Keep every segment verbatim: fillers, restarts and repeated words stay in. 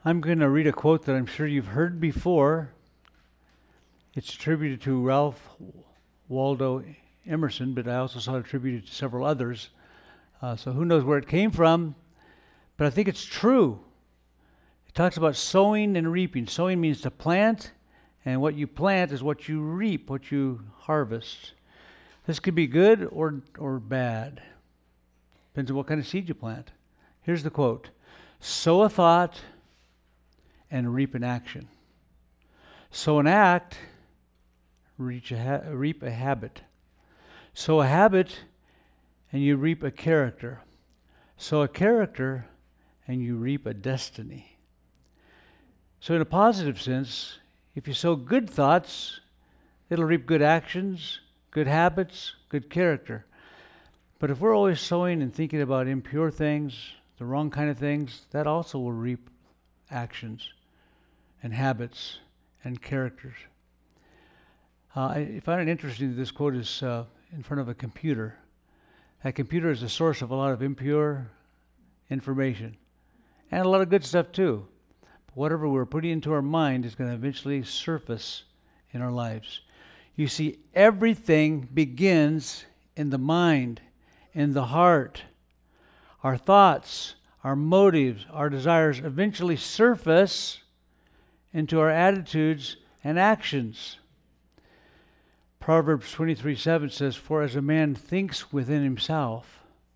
I'm going to read a quote that I'm sure you've heard before. It's attributed to Ralph Waldo Emerson, but I also saw it attributed to several others. Uh, so who knows where it came from, but I think it's true. It talks about sowing and reaping. Sowing means to plant, and what you plant is what you reap, what you harvest. This could be good or or bad. Depends on what kind of seed you plant. Here's the quote: sow a thought and reap an action. Sow an act, reach a ha- reap a habit. Sow a habit and you reap a character. Sow a character and you reap a destiny. So in a positive sense, if you sow good thoughts, it'll reap good actions, good habits, good character. But if we're always sowing and thinking about impure things, the wrong kind of things, that also will reap actions and habits and characters. Uh, I find it interesting that this quote is uh, in front of a computer. That computer is the source of a lot of impure information and a lot of good stuff too. But whatever we're putting into our mind is going to eventually surface in our lives. You see, everything begins in the mind, in the heart. Our thoughts, our motives, our desires eventually surface into our attitudes and actions. Proverbs twenty-three seven says, "For as a man thinks within himself,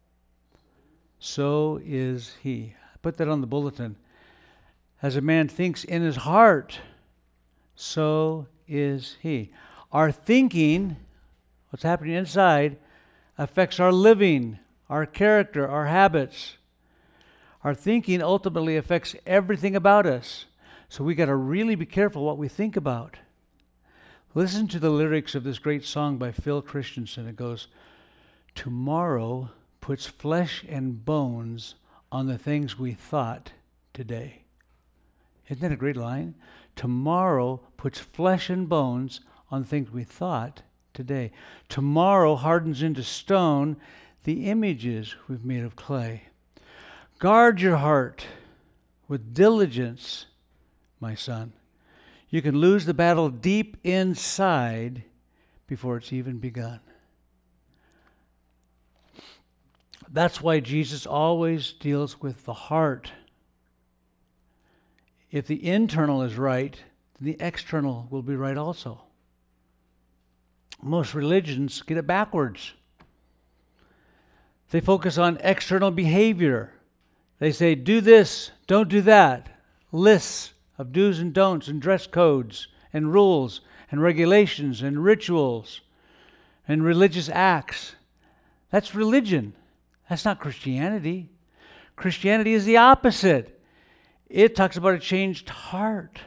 so is he." I put that on the bulletin. As a man thinks in his heart, so is he. Our thinking, what's happening inside, affects our living, our character, our habits. Our thinking ultimately affects everything about us. So we got to really be careful what we think about. Listen to the lyrics of this great song by Phil Christensen. It goes, "Tomorrow puts flesh and bones on the things we thought today." Isn't that a great line? Tomorrow puts flesh and bones on things we thought today. Tomorrow hardens into stone the images we've made of clay. Guard your heart with diligence, my son. You can lose the battle deep inside before it's even begun. That's why Jesus always deals with the heart. If the internal is right, then the external will be right also. Most religions get it backwards. They focus on external behavior. They say, do this, don't do that. Lists of do's and don'ts and dress codes and rules and regulations and rituals and religious acts. That's religion. That's not Christianity. Christianity is the opposite. It talks about a changed heart,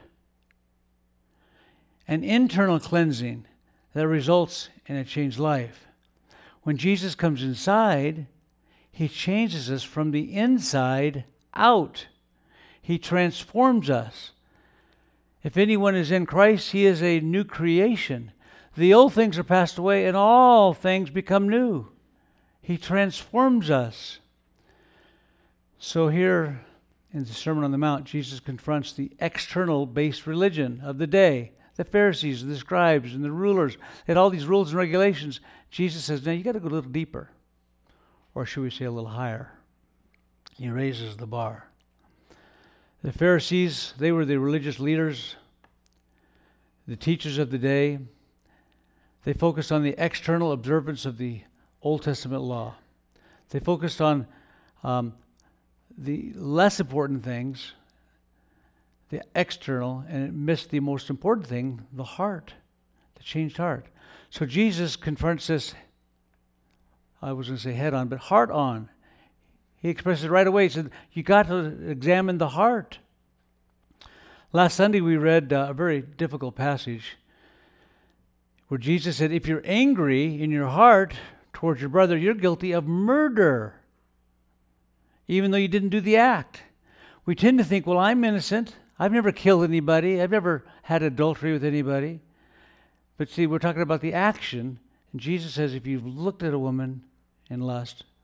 an internal cleansing that results in a changed life. When Jesus comes inside, he changes us from the inside out. He transforms us. If anyone is in Christ, he is a new creation. The old things are passed away and all things become new. He transforms us. So here in the Sermon on the Mount, Jesus confronts the external-based religion of the day. The Pharisees, the scribes, and the rulers had all these rules and regulations. Jesus says, now you got to go a little deeper. Or should we say a little higher? He raises the bar. The Pharisees, they were the religious leaders, the teachers of the day. They focused on the external observance of the Old Testament law. They focused on um, the less important things, the external, and it missed the most important thing, the heart, the changed heart. So Jesus confronts this, I was going to say head on, but heart on. He expresses it right away. He said, you got to examine the heart. Last Sunday we read uh, a very difficult passage where Jesus said, if you're angry in your heart towards your brother, you're guilty of murder, even though you didn't do the act. We tend to think, well, I'm innocent. I've never killed anybody. I've never had adultery with anybody. But see, we're talking about the action. And Jesus says, if you've looked at a woman in lust,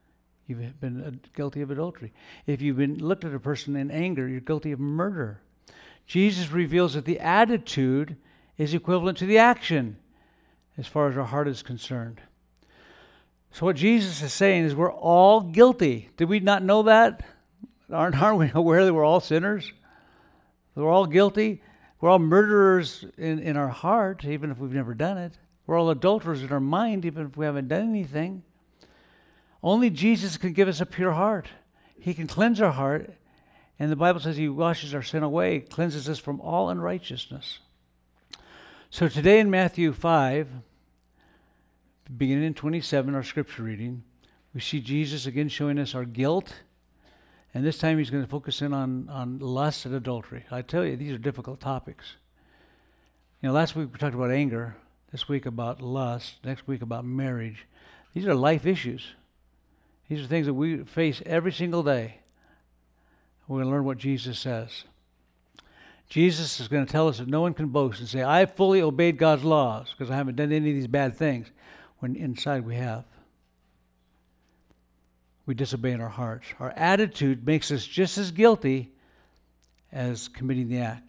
you've been uh, guilty of adultery. If you've been looked at a person in anger, you're guilty of murder. Jesus reveals that the attitude is equivalent to the action as far as our heart is concerned. So what Jesus is saying is we're all guilty. Did we not know that? Aren't, aren't we aware that we're all sinners? We're all guilty. We're all murderers in, in our heart, even if we've never done it. We're all adulterers in our mind, even if we haven't done anything. Only Jesus can give us a pure heart. He can cleanse our heart. And the Bible says he washes our sin away, cleanses us from all unrighteousness. So today in Matthew five, beginning in twenty-seven, our scripture reading, we see Jesus again showing us our guilt. And this time he's going to focus in on, on lust and adultery. I tell you, these are difficult topics. You know, last week we talked about anger. This week about lust. Next week about marriage. These are life issues. These are things that we face every single day. We're going to learn what Jesus says. Jesus is going to tell us that no one can boast and say, I fully obeyed God's laws because I haven't done any of these bad things, when inside we have. We disobey in our hearts. Our attitude makes us just as guilty as committing the act.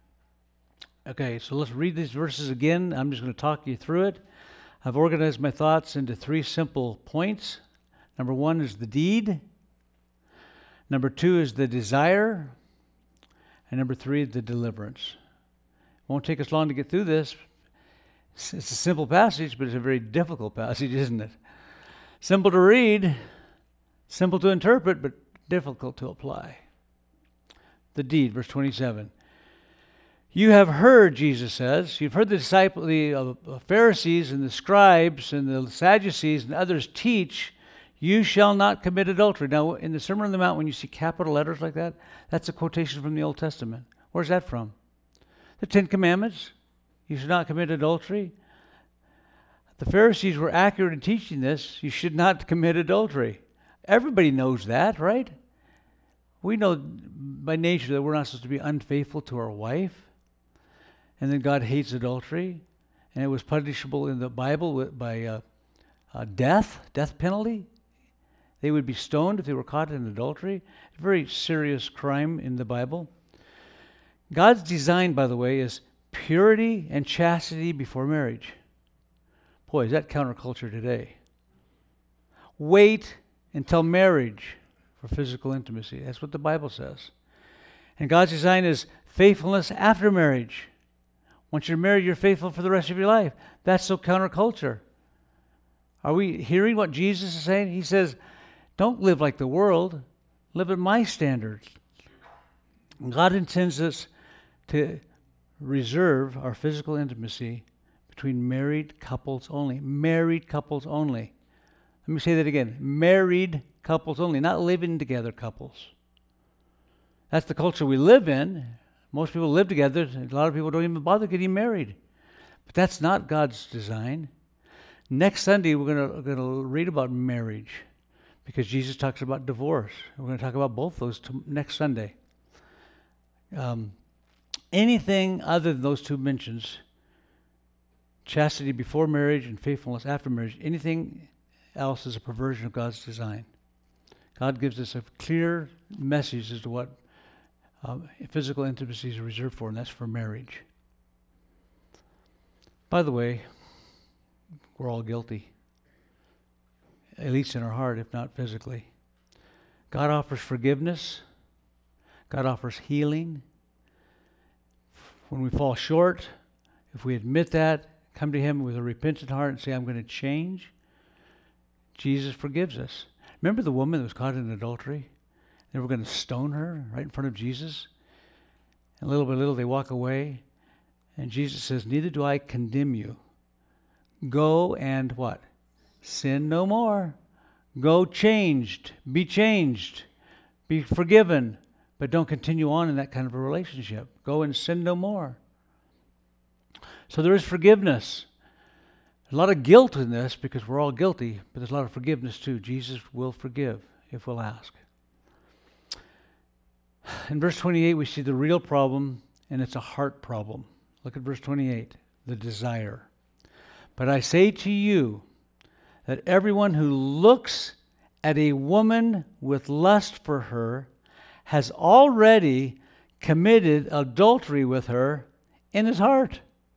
Okay, so let's read these verses again. I'm just going to talk you through it. I've organized my thoughts into three simple points. Number one is the deed. Number two is the desire. And number three, the deliverance. It won't take us long to get through this. It's a simple passage, but it's a very difficult passage, isn't it? Simple to read, simple to interpret, but difficult to apply. The deed, verse twenty-seven. You have heard, Jesus says, you've heard the disciples, the uh, Pharisees and the scribes and the Sadducees and others teach, you shall not commit adultery. Now, in the Sermon on the Mount, when you see capital letters like that, that's a quotation from the Old Testament. Where's that from? The Ten Commandments. You should not commit adultery. The Pharisees were accurate in teaching this. You should not commit adultery. Everybody knows that, right? We know by nature that we're not supposed to be unfaithful to our wife. And then God hates adultery. And it was punishable in the Bible by uh, uh, death, death penalty. They would be stoned if they were caught in adultery. A very serious crime in the Bible. God's design, by the way, is purity and chastity before marriage. Boy, is that counterculture today. Wait until marriage for physical intimacy. That's what the Bible says. And God's design is faithfulness after marriage. Once you're married, you're faithful for the rest of your life. That's so counterculture. Are we hearing what Jesus is saying? He says, don't live like the world. Live at my standards. God intends us to reserve our physical intimacy between married couples only. Married couples only. Let me say that again. Married couples only, not living together couples. That's the culture we live in. Most people live together. A lot of people don't even bother getting married. But that's not God's design. Next Sunday, we're going to, going to read about marriage because Jesus talks about divorce. We're going to talk about both those t- next Sunday. Um, anything other than those two mentions, chastity before marriage and faithfulness after marriage, anything else is a perversion of God's design. God gives us a clear message as to what um, physical intimacy is reserved for, and that's for marriage. By the way, we're all guilty, at least in our heart, if not physically. God offers forgiveness. God offers healing. When we fall short, if we admit that, come to Him with a repentant heart and say, I'm going to change, Jesus forgives us. Remember the woman that was caught in adultery? They were going to stone her right in front of Jesus. And little by little they walk away. And Jesus says, neither do I condemn you. Go and what? Sin no more. Go changed. Be changed. Be forgiven. But don't continue on in that kind of a relationship. Go and sin no more. So there is forgiveness. A lot of guilt in this because we're all guilty, but there's a lot of forgiveness too. Jesus will forgive if we'll ask. In verse twenty-eight, we see the real problem, and it's a heart problem. Look at verse twenty-eight, the desire. But I say to you that everyone who looks at a woman with lust for her has already committed adultery with her in his heart.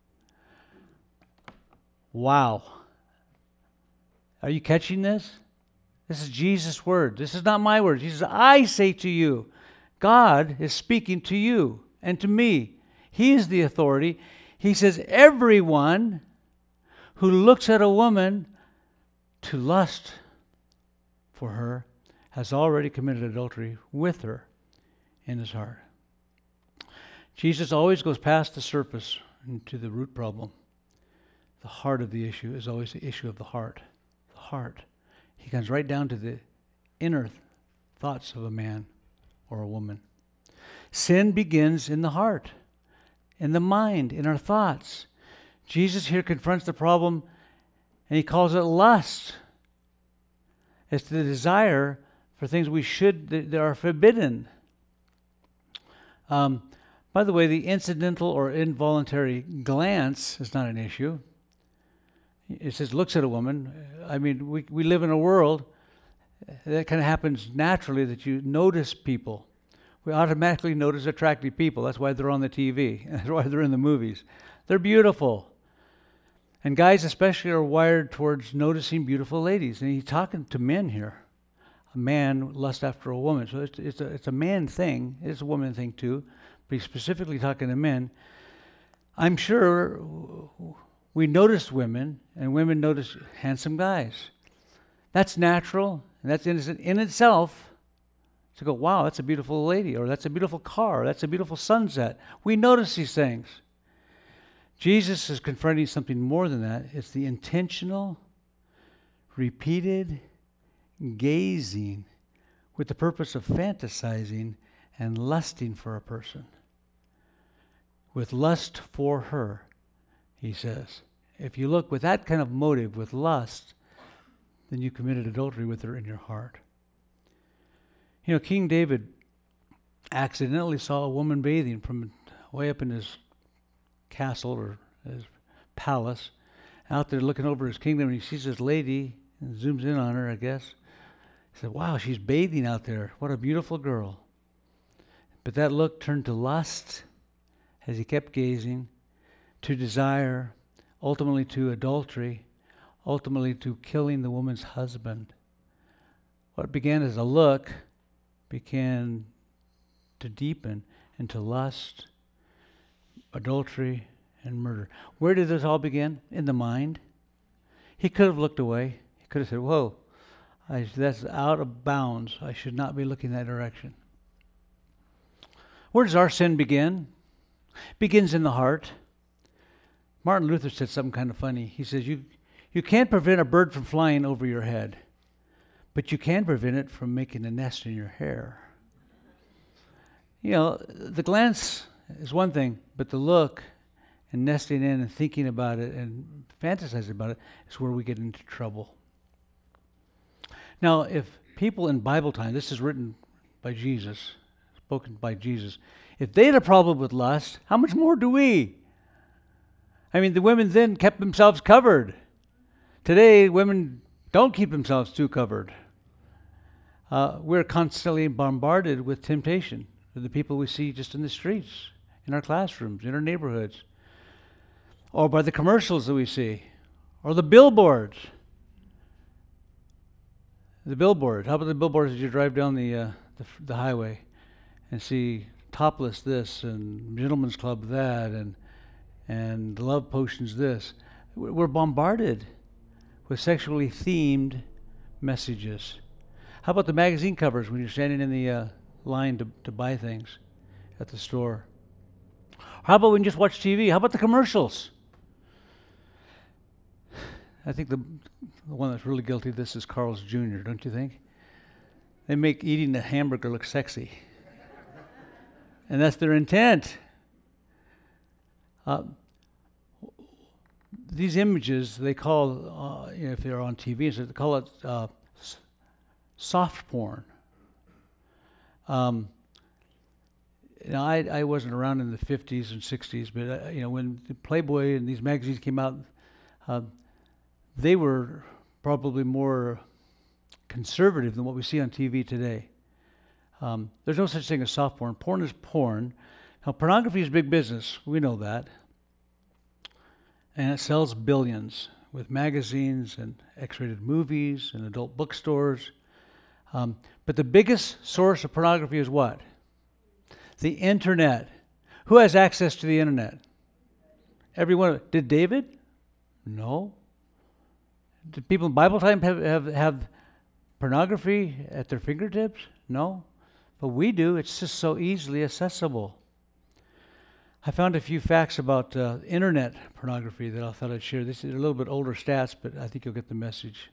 Wow. Are you catching this? This is Jesus' word. This is not my word. He says, I say to you. God is speaking to you and to me. He is the authority. He says, everyone who looks at a woman to lust for her has already committed adultery with her in his heart. Jesus always goes past the surface into the root problem. The heart of the issue is always the issue of the heart. The heart. He comes right down to the inner thoughts of a man or a woman. Sin begins in the heart, in the mind, in our thoughts. Jesus here confronts the problem and he calls it lust. It's the desire for things we should, that, that are forbidden. Um, by the way, the incidental or involuntary glance is not an issue. It says looks at a woman. I mean, we, we live in a world that kind of happens naturally, that you notice people. We automatically notice attractive people. That's why they're on the T V. That's why they're in the movies. They're beautiful. And guys especially are wired towards noticing beautiful ladies. And he's talking to men here. A man lusts after a woman. So it's, it's, a, it's a man thing. It's a woman thing too. But he's specifically talking to men. I'm sure we notice women, and women notice handsome guys. That's natural, and that's innocent in itself. To go, wow, that's a beautiful lady, or that's a beautiful car, or that's a beautiful sunset. We notice these things. Jesus is confronting something more than that. It's the intentional, repeated gazing with the purpose of fantasizing and lusting for a person. With lust for her, he says. If you look with that kind of motive, with lust, then you committed adultery with her in your heart. You know, King David accidentally saw a woman bathing from way up in his castle or his palace, out there looking over his kingdom, and he sees this lady and zooms in on her, I guess. He said, wow, she's bathing out there. What a beautiful girl. But that look turned to lust as he kept gazing, to desire, ultimately to adultery, ultimately to killing the woman's husband. What began as a look began to deepen into lust, adultery, and murder. Where did this all begin? In the mind. He could have looked away. He could have said, whoa, I, that's out of bounds. I should not be looking that direction. Where does our sin begin? It begins in the heart. Martin Luther said something kind of funny. He says, you, you can't prevent a bird from flying over your head, but you can prevent it from making a nest in your hair. You know, the glance is one thing, but the look and nesting in and thinking about it and fantasizing about it is where we get into trouble. Now, if people in Bible time, this is written by Jesus, spoken by Jesus, if they had a problem with lust, how much more do we? I mean, the women then kept themselves covered. Today, women don't keep themselves too covered. Uh, we're constantly bombarded with temptation. The people we see just in the streets, in our classrooms, in our neighborhoods, or by the commercials that we see, or the billboards. The billboard. How about the billboards as you drive down the, uh, the the highway and see topless this and gentleman's club that and and love potions this? We're bombarded with sexually themed messages. How about the magazine covers when you're standing in the uh, line to, to buy things at the store? How about when you just watch T V? How about the commercials? I think the, the one that's really guilty of this is Carl's Junior, don't you think? They make eating a hamburger look sexy. And that's their intent. Uh, these images, they call, uh, you know, if they're on T V, so they call it uh, s- soft porn. Um, you know, I, I wasn't around in the fifties and sixties, but uh, you know, when the Playboy and these magazines came out, uh, they were probably more conservative than what we see on T V today. Um, there's no such thing as soft porn. Porn is porn. Now, pornography is big business. We know that. And it sells billions with magazines and X-rated movies and adult bookstores. Um, but the biggest source of pornography is what? The internet. Who has access to the internet? Everyone. Did David? No. Did people in Bible time have, have, have pornography at their fingertips? No. But we do. It's just so easily accessible. I found a few facts about uh, internet pornography that I thought I'd share. This is a little bit older stats, but I think you'll get the message.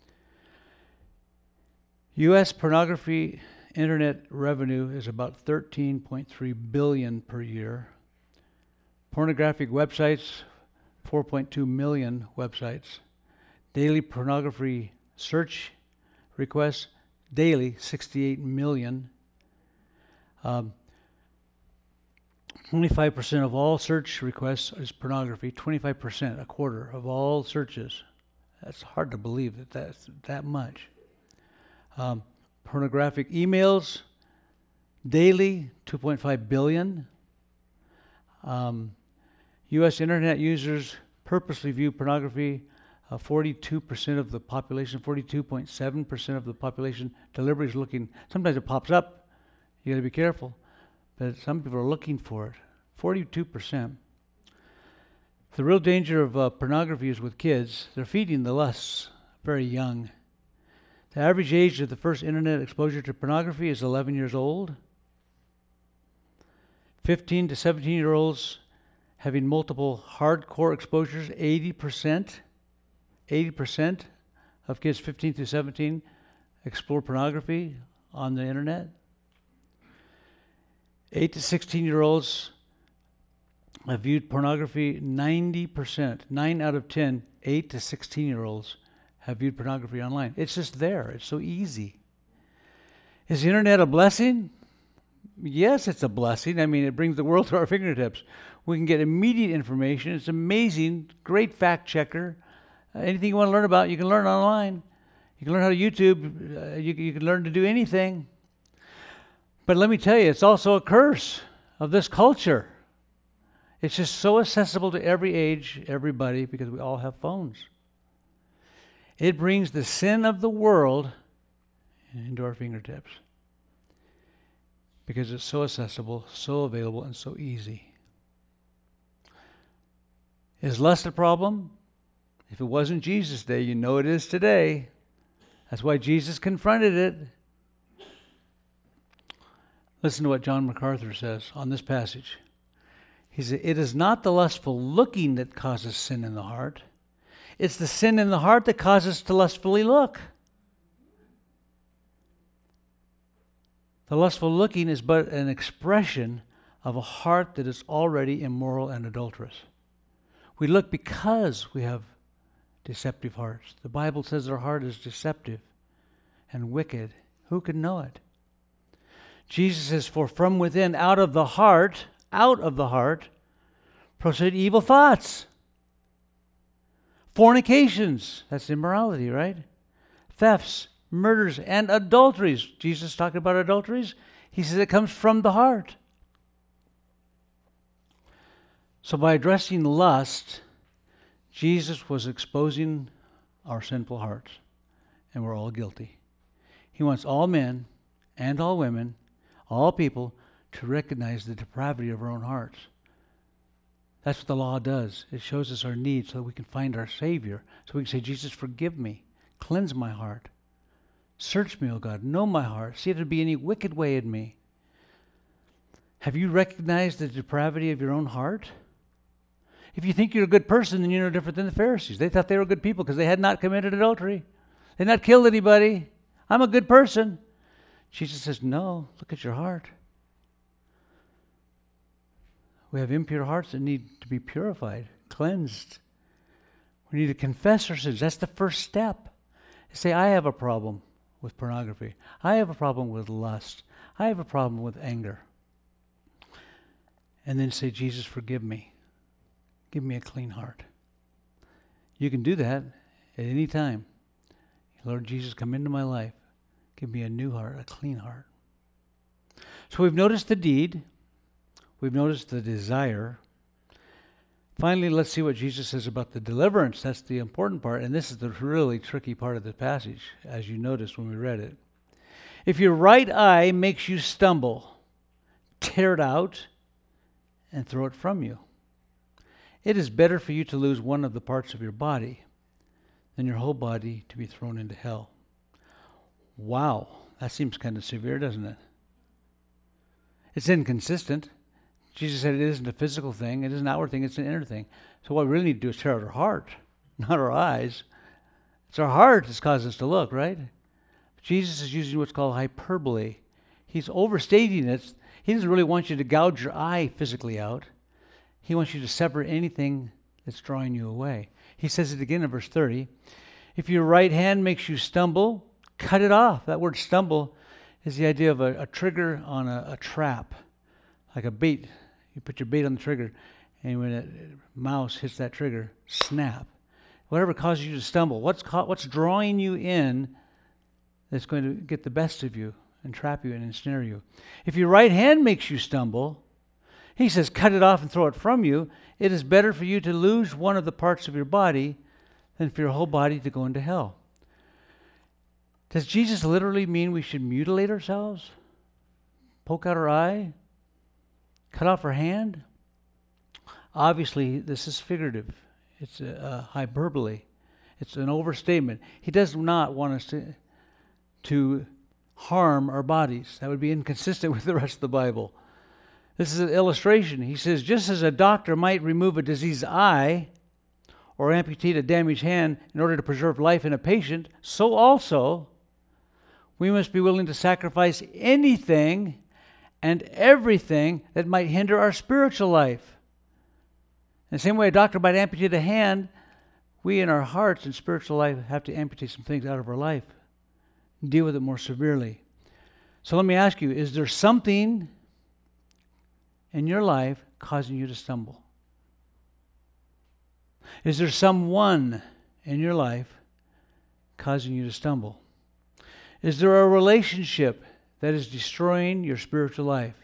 U S pornography internet revenue is about thirteen point three billion dollars per year. Pornographic websites, four point two million websites. Daily pornography search requests, daily sixty-eight million. Um, twenty-five percent of all search requests is pornography. twenty-five percent, a quarter of all searches. That's hard to believe that that's that much. Um, pornographic emails, daily, two point five billion. Um, U S internet users purposely view pornography. Uh, forty-two percent of the population, forty-two point seven percent of the population deliberately is looking. Sometimes it pops up. You got to be careful. But some people are looking for it. forty-two percent. The real danger of uh, pornography is with kids. They're feeding the lusts very young. The average age of the first internet exposure to pornography is eleven years old. fifteen to seventeen year olds having multiple hardcore exposures, eighty percent. eighty percent of kids fifteen to seventeen explore pornography on the internet. eight to sixteen year olds have viewed pornography, ninety percent, nine out of ten, eight to sixteen year olds have viewed pornography online. It's just there. It's so easy. Is the internet a blessing? Yes, it's a blessing. I mean, it brings the world to our fingertips. We can get immediate information. It's amazing. Great fact checker. Uh, anything you want to learn about, you can learn online. You can learn how to YouTube. Uh, you, you can learn to do anything. But let me tell you, it's also a curse of this culture. It's just so accessible to every age, everybody, because we all have phones. It brings the sin of the world into our fingertips because it's so accessible, so available, and so easy. Is lust a problem? If it wasn't Jesus' day, you know it is today. That's why Jesus confronted it. Listen to what John MacArthur says on this passage. He said, it is not the lustful looking that causes sin in the heart. It's the sin in the heart that causes to lustfully look. The lustful looking is but an expression of a heart that is already immoral and adulterous. We look because we have deceptive hearts. The Bible says our heart is deceptive and wicked. Who can know it? Jesus says, for from within, out of the heart, out of the heart, proceed evil thoughts. Fornications, that's immorality, right? Thefts, murders, and adulteries. Jesus talked about adulteries. He says it comes from the heart. So by addressing lust, Jesus was exposing our sinful hearts, and we're all guilty. He wants all men and all women, all people, to recognize the depravity of our own hearts. That's what the law does. It shows us our need so that we can find our Savior. So we can say, Jesus, forgive me. Cleanse my heart. Search me, O God. Know my heart. See if there be any wicked way in me. Have you recognized the depravity of your own heart? If you think you're a good person, then you're no different than the Pharisees. They thought they were good people because they had not committed adultery. They had not killed anybody. I'm a good person. Jesus says, no, look at your heart. We have impure hearts that need to be purified, cleansed. We need to confess our sins. That's the first step. Say, I have a problem with pornography. I have a problem with lust. I have a problem with anger. And then say, Jesus, forgive me. Give me a clean heart. You can do that at any time. Lord Jesus, come into my life. Give me a new heart, a clean heart. So we've noticed the deed. We've noticed the desire. Finally, let's see what Jesus says about the deliverance. That's the important part, and this is the really tricky part of the passage, as you noticed when we read it. If your right eye makes you stumble, tear it out and throw it from you. It is better for you to lose one of the parts of your body than your whole body to be thrown into hell. Wow, that seems kind of severe, doesn't it? It's inconsistent. Jesus said it isn't a physical thing, it isn't an outward thing, it's an inner thing. So what we really need to do is tear out our heart, not our eyes. It's our heart that's caused us to look, right? Jesus is using what's called hyperbole. He's overstating it. He doesn't really want you to gouge your eye physically out. He wants you to sever anything that's drawing you away. He says it again in verse thirty. If your right hand makes you stumble, cut it off. That word stumble is the idea of a, a trigger on a, a trap, like a bait. You put your bait on the trigger, and when a mouse hits that trigger, snap. Whatever causes you to stumble, what's ca- what's drawing you in that's going to get the best of you and trap you and ensnare you. If your right hand makes you stumble, he says, cut it off and throw it from you. It is better for you to lose one of the parts of your body than for your whole body to go into hell. Does Jesus literally mean we should mutilate ourselves? Poke out our eye? Cut off our hand? Obviously, this is figurative. It's a, a hyperbole. It's an overstatement. He does not want us to, to harm our bodies. That would be inconsistent with the rest of the Bible. This is an illustration. He says, just as a doctor might remove a diseased eye or amputate a damaged hand in order to preserve life in a patient, so also we must be willing to sacrifice anything and everything that might hinder our spiritual life. In the same way a doctor might amputate a hand, we in our hearts and spiritual life have to amputate some things out of our life and deal with it more severely. So let me ask you, is there something in your life causing you to stumble? Is there someone in your life causing you to stumble? Is there a relationship that is destroying your spiritual life?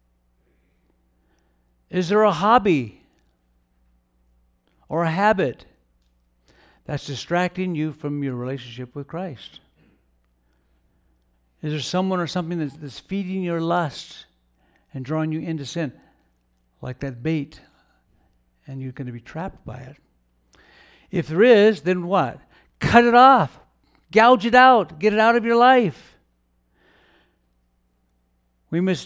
Is there a hobby or a habit that's distracting you from your relationship with Christ? Is there someone or something that's, that's feeding your lust and drawing you into sin, like that bait, and you're going to be trapped by it? If there is, then what? Cut it off. Gouge it out. Get it out of your life. We must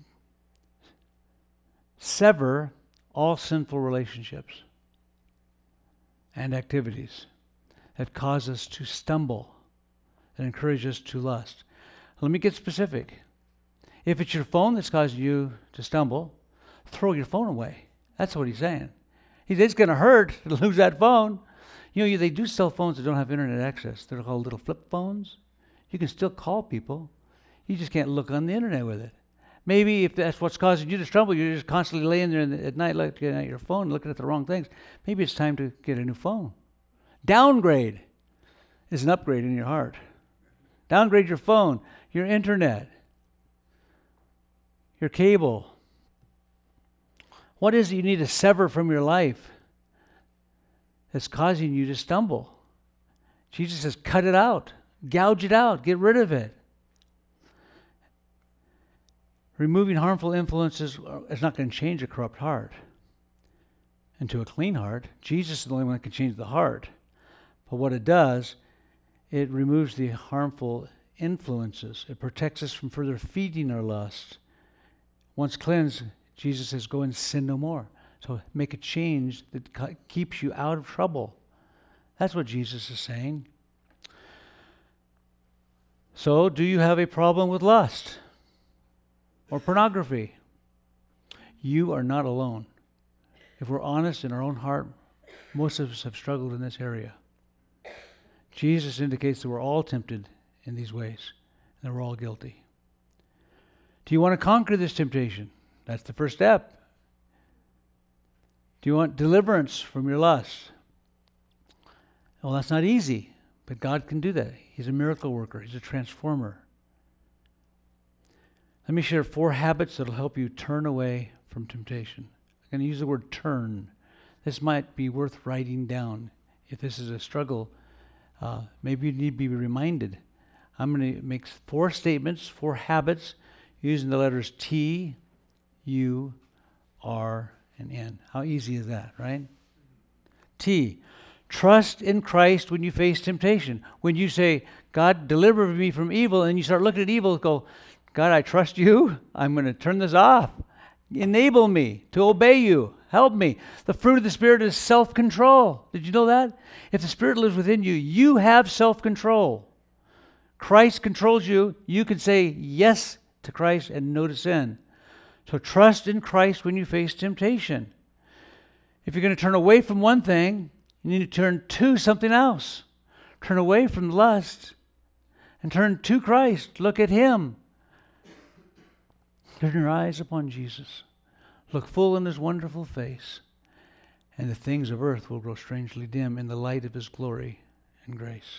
sever all sinful relationships and activities that cause us to stumble, that encourage us to lust. Let me get specific. If it's your phone that's causing you to stumble, throw your phone away. That's what he's saying. He says it's going to hurt to lose that phone. You know, they do sell phones that don't have internet access. They're called little flip phones. You can still call people. You just can't look on the internet with it. Maybe if that's what's causing you to stumble, you're just constantly laying there in the, at night looking at your phone, looking at the wrong things. Maybe it's time to get a new phone. Downgrade is an upgrade in your heart. Downgrade your phone, your internet, your cable. What is it you need to sever from your life that's causing you to stumble? Jesus says, cut it out. Gouge it out. Get rid of it. Removing harmful influences is not going to change a corrupt heart into a clean heart. Jesus is the only one that can change the heart. But what it does, it removes the harmful influences. It protects us from further feeding our lust. Once cleansed, Jesus says, go and sin no more. So make a change that keeps you out of trouble. That's what Jesus is saying. So, do you have a problem with lust or pornography? You are not alone. If we're honest in our own heart, most of us have struggled in this area. Jesus indicates that we're all tempted in these ways, and that we're all guilty. Do you want to conquer this temptation? That's the first step. Do you want deliverance from your lust? Well, that's not easy, But God can do that. He's a miracle worker. He's a transformer. Let me share four habits that will help you turn away from temptation. I'm going to use the word turn. This might be worth writing down. If this is a struggle, uh, maybe you need to be reminded. I'm going to make four statements, four habits, using the letters T, U, R, and N. How easy is that, right? T, trust in Christ when you face temptation. When you say, God, deliver me from evil, and you start looking at evil, go, God, I trust you. I'm going to turn this off. Enable me to obey you. Help me. The fruit of the Spirit is self-control. Did you know that? If the Spirit lives within you, you have self-control. Christ controls you. You can say yes to Christ and no to sin. So trust in Christ when you face temptation. If you're going to turn away from one thing, you need to turn to something else. Turn away from lust and turn to Christ. Look at Him. Turn your eyes upon Jesus. Look full in His wonderful face, and the things of earth will grow strangely dim in the light of His glory and grace.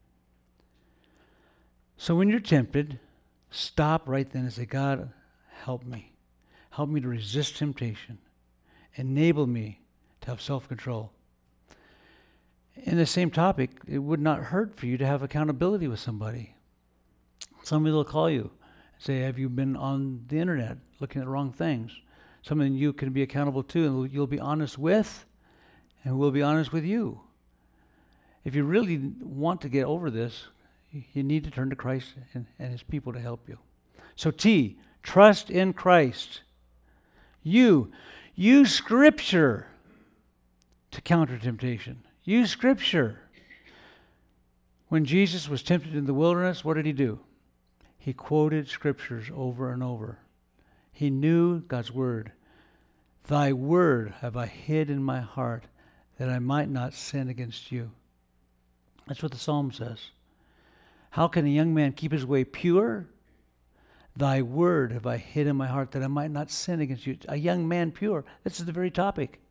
So when you're tempted, stop right then and say, God, help me. Help me to resist temptation. Enable me to have self-control. In the same topic, it would not hurt for you to have accountability with somebody. Somebody will call you and say, have you been on the internet looking at the wrong things? Something you can be accountable to and you'll be honest with, and we'll be honest with you. If you really want to get over this, you need to turn to Christ and, and His people to help you. So T, trust in Christ. U, use Scripture to counter temptation. Use Scripture. When Jesus was tempted in the wilderness, what did He do? He quoted Scriptures over and over. He knew God's Word. Thy Word have I hid in my heart, that I might not sin against you. That's what the Psalm says. How can a young man keep his way pure? Thy Word have I hid in my heart, that I might not sin against you. A young man pure. This is the very topic.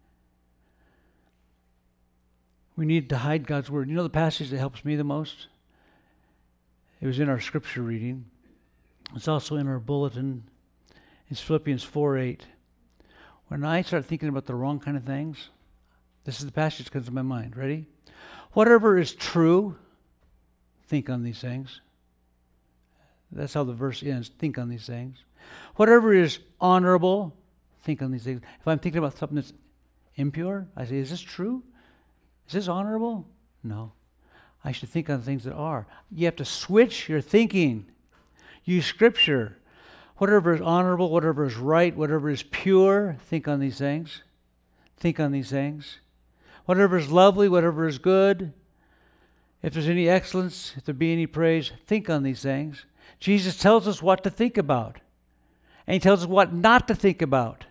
We need to hide God's Word. You know the passage that helps me the most? It was in our scripture reading. It's also in our bulletin. It's Philippians four eight. When I start thinking about the wrong kind of things, this is the passage that comes to my mind. Ready? Whatever is true, think on these things. That's how the verse ends. Think on these things. Whatever is honorable, think on these things. If I'm thinking about something that's impure, I say, is this true? Is this honorable? No. I should think on things that are. You have to switch your thinking. Use Scripture. Whatever is honorable, whatever is right, whatever is pure, think on these things. Think on these things. Whatever is lovely, whatever is good, if there's any excellence, if there be any praise, think on these things. Jesus tells us what to think about. And He tells us what not to think about.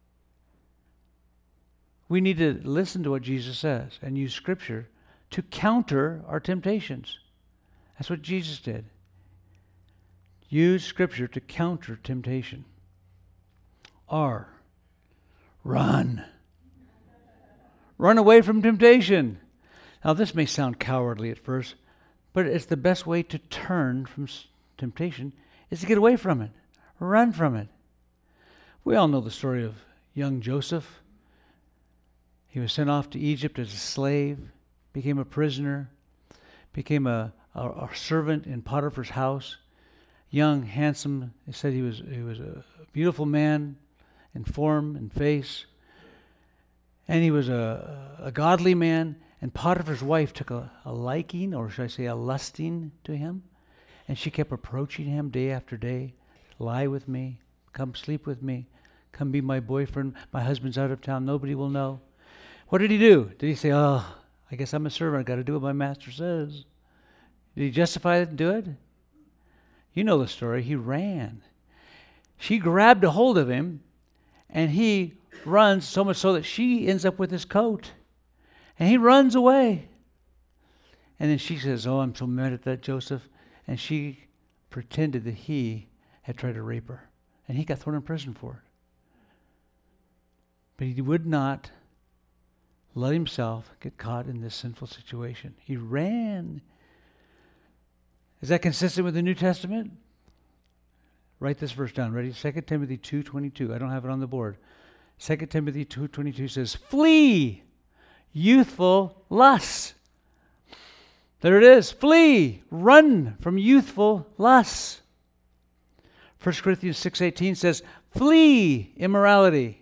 We need to listen to what Jesus says and use Scripture to counter our temptations. That's what Jesus did. Use Scripture to counter temptation. R, run. Run away from temptation. Now this may sound cowardly at first, but it's the best way to turn from temptation is to get away from it. Run from it. We all know the story of young Joseph. He was sent off to Egypt as a slave, became a prisoner, became a, a, a servant in Potiphar's house. Young, handsome. They said he was he was a beautiful man in form and face. And he was a, a godly man. And Potiphar's wife took a, a liking, or should I say a lusting to him. And she kept approaching him day after day. Lie with me. Come sleep with me. Come be my boyfriend. My husband's out of town. Nobody will know. What did he do? Did he say, oh, I guess I'm a servant. I've got to do what my master says. Did he justify it and do it? You know the story. He ran. She grabbed a hold of him, and he runs so much so that she ends up with his coat. And he runs away. And then she says, oh, I'm so mad at that, Joseph. And she pretended that he had tried to rape her. And he got thrown in prison for it. But he would not let himself get caught in this sinful situation. He ran. Is that consistent with the New Testament? Write this verse down. Ready? Second Timothy two twenty-two. I don't have it on the board. Second Timothy two twenty-two says, flee youthful lusts. There it is. Flee. Run from youthful lusts. First Corinthians six eighteen says, flee immorality.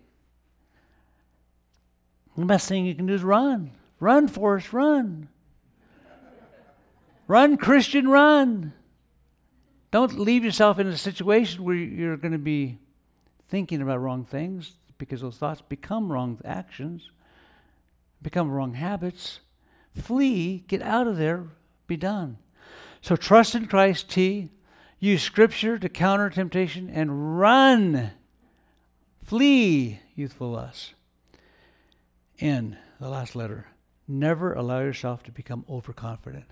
The best thing you can do is run. Run, Forrest, run. Run, Christian, run. Don't leave yourself in a situation where you're going to be thinking about wrong things, because those thoughts become wrong actions, become wrong habits. Flee, get out of there, be done. So trust in Christ, T. Use Scripture to counter temptation and run. Flee youthful lusts. N, the last letter. Never allow yourself to become overconfident.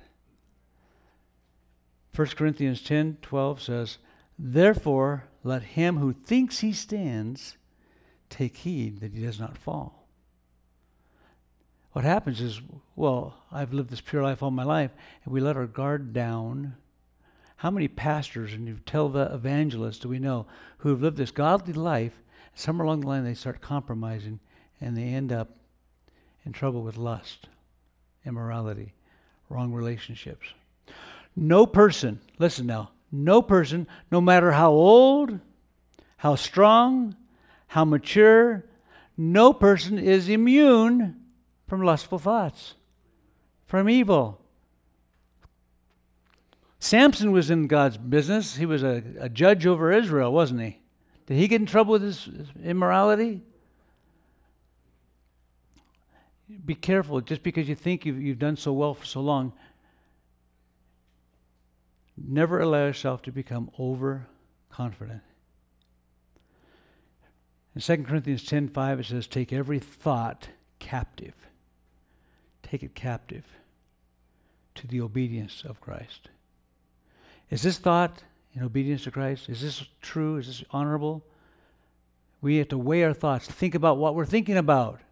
First Corinthians ten twelve says, therefore, let him who thinks he stands take heed that he does not fall. What happens is, well, I've lived this pure life all my life, and we let our guard down. How many pastors and televangelists do we know who have lived this godly life, somewhere along the line they start compromising, and they end up in trouble with lust, immorality, wrong relationships. No person, listen now, no person, no matter how old, how strong, how mature, no person is immune from lustful thoughts, from evil. Samson was in God's business. He was a, a judge over Israel, wasn't he? Did he get in trouble with his, his immorality? Be careful. Just because you think you've, you've done so well for so long, never allow yourself to become overconfident. In Second Corinthians ten five, it says, take every thought captive. Take it captive to the obedience of Christ. Is this thought in obedience to Christ? Is this true? Is this honorable? We have to weigh our thoughts, think about what we're thinking about,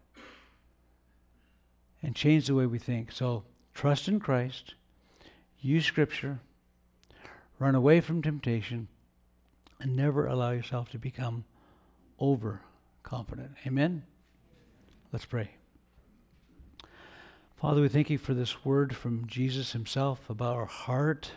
and change the way we think. So trust in Christ, use Scripture, run away from temptation, and never allow yourself to become overconfident. Amen? Let's pray. Father, we thank you for this word from Jesus himself about our heart,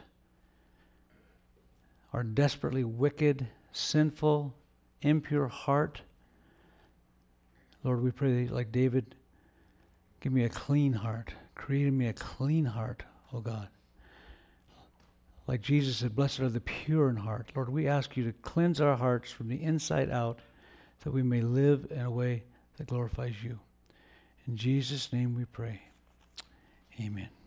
our desperately wicked, sinful, impure heart. Lord, we pray that, like David, give me a clean heart. Create in me a clean heart, oh God. Like Jesus said, blessed are the pure in heart. Lord, we ask you to cleanse our hearts from the inside out, that we may live in a way that glorifies you. In Jesus' name we pray. Amen.